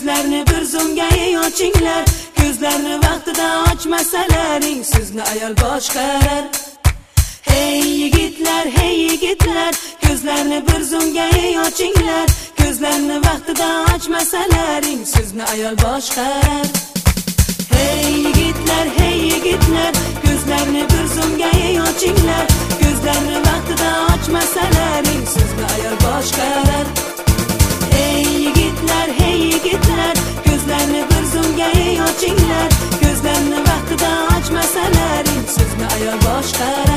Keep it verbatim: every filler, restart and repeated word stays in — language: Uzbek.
Ko'zlarni bir zumga ochinglar, ko'zlarni vaqtida ochmasalaring sizni ayol boshqarar. Hey yigitlar, hey yigitlar, ko'zlarni bir zumga ochinglar, ko'zlarni vaqtida ochmasalaring sizni ayol boshqarar. Hey yigitlar, hey yigitlar, ko'zlarni bir zumga ochinglar, ko'zlarni vaqtida ochmasalaring sizni ayol boshqarar. Hey yigitlar, hey yigitlar, ko'zlarni bir zumga ochinglar, ko'zlarni vaqtida ochmasalaring sizni ayol boshqarar.